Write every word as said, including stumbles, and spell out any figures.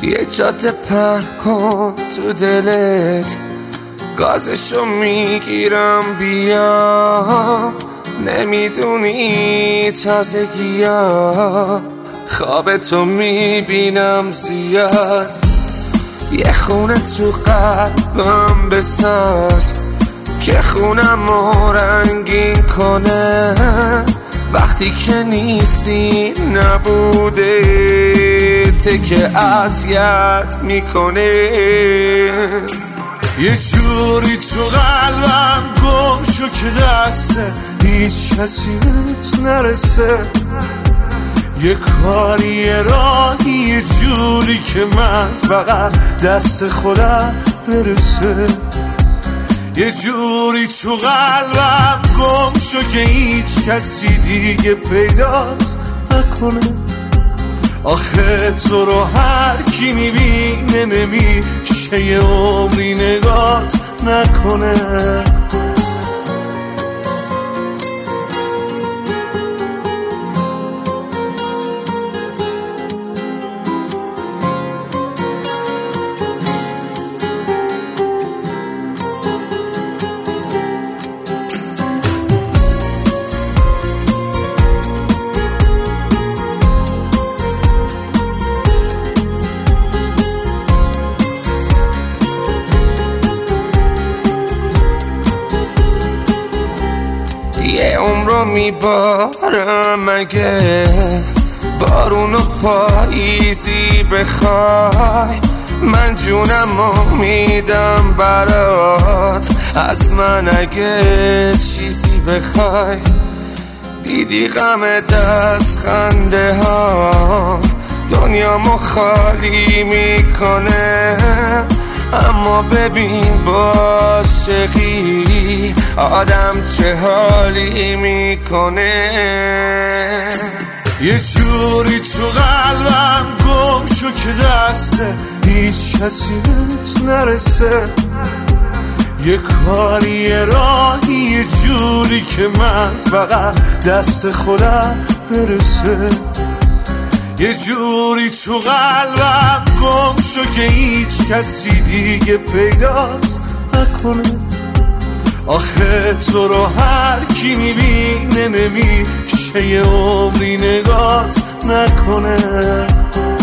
یه جاده پهن کن تو دلت، گازشو میگیرم بیام. نمیدونی تازگی ها خواب تو میبینم زیاد. یه خونه تو قلبم بساز که خونم رو رنگین کنه. وقتی که نیستی نبوده ته که اذیت میکنه. یه جوری تو قلبم گم شو که دسته هیچ کسی بهت نرسه. یه کاری یه راهی یه جوری که من فقط دست خودم برسه. یه جوری تو قلبم گم شو که هیچ کسی دیگه پیدات نکنه. آخه تو رو هر کی میبینه نمیشه یه عمری نگات نکنه. یه عمرو میبارم مگه بارون و پاییزی بخوای. من جونمو میدم برات از من اگه چیزی بخوای. دیدی غم دست خنده ها دنیامو خالی میکنه. اما ببین با عاشقی آدم چه حالی میکنه. یه جوری تو قلبم گم شو که دسته هیچ کسی بهت نرسه. یه کاری یه راهی یه جوری که من فقط دست خودم برسه. یه جوری تو قلبم گم شو که هیچ کسی دیگه پیدات نکنه. آخه تو رو هر کی میبینه نمیشه یه عمری نگات نکنه.